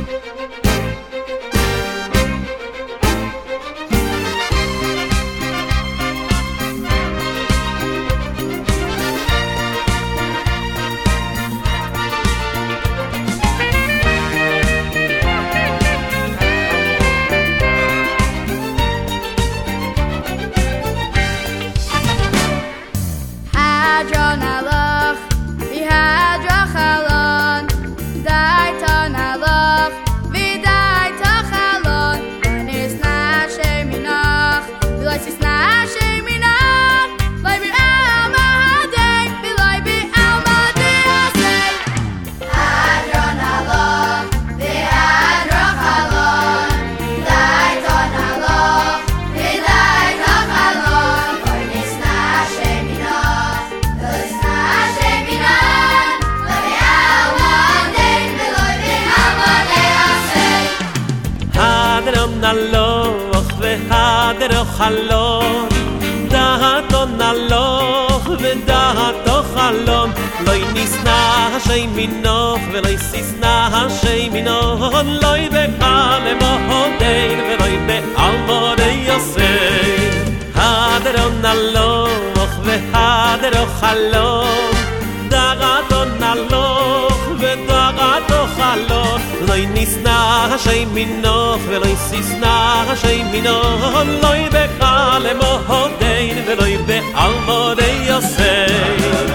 נלוך והדרך חלון דעתו נלוך ודעתו חלון לא ניסנה השם מנוך ולא יסיסנה השם מנוך לא יבקע למהודין ולא יבעל מודי יוסף הדרך נלוך והדרך חלון דעתו נלוך ודעתו חלון לא ניסנה השם מנוך ולא יסיסנה השם מנוך לא יבקע למהודין ולא יבעל מודי יוסף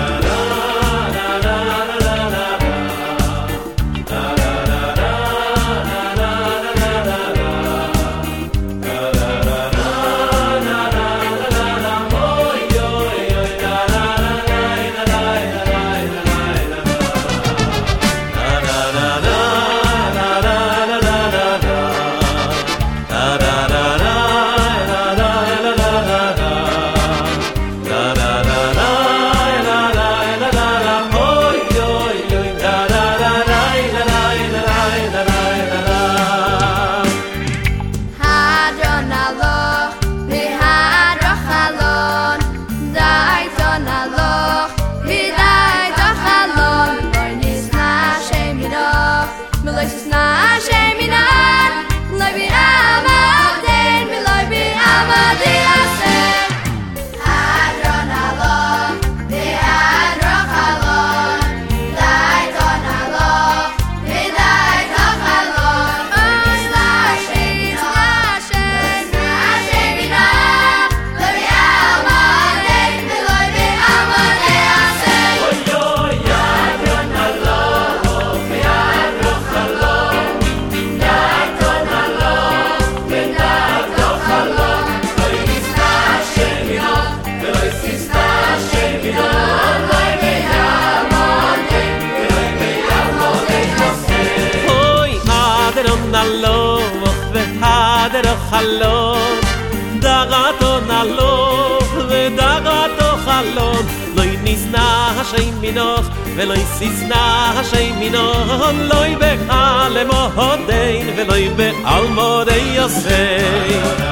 חלון דעתו נלוך ודעתו חלון לא יניסנה השם מנוך ולא יסיסנה השם מנוך לא יבקע למהודין ולא יבעל מודי יוסף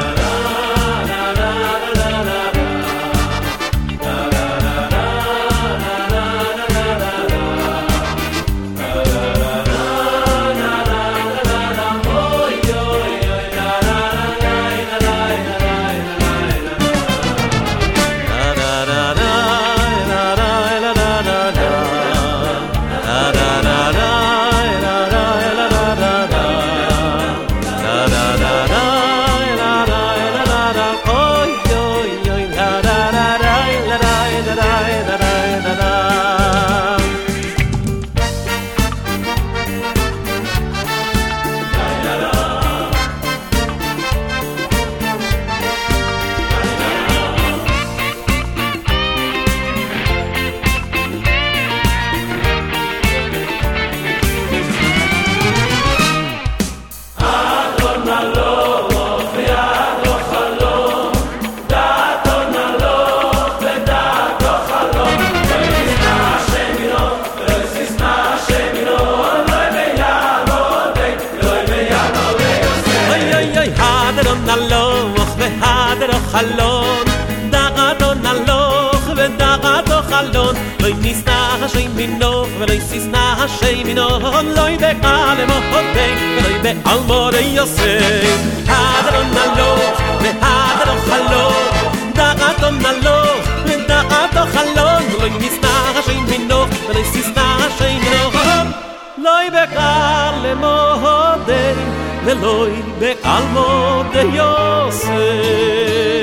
חלון דעתו נלוך ודעתו חלון לא יניסנה השם מנוך ולא יסיסנה השם מנוך לא יבקע למהודין ולא בעלמוד יוסף הדרון נלוך והדרון חלום דעתו נלוך ודעתו חלום לא נסתר השם מנוך ולא נסתר השם מנוך לא יבקר למודי ולא בעלמוד יוסף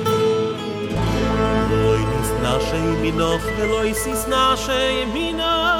Minoch veloy sis na she minoch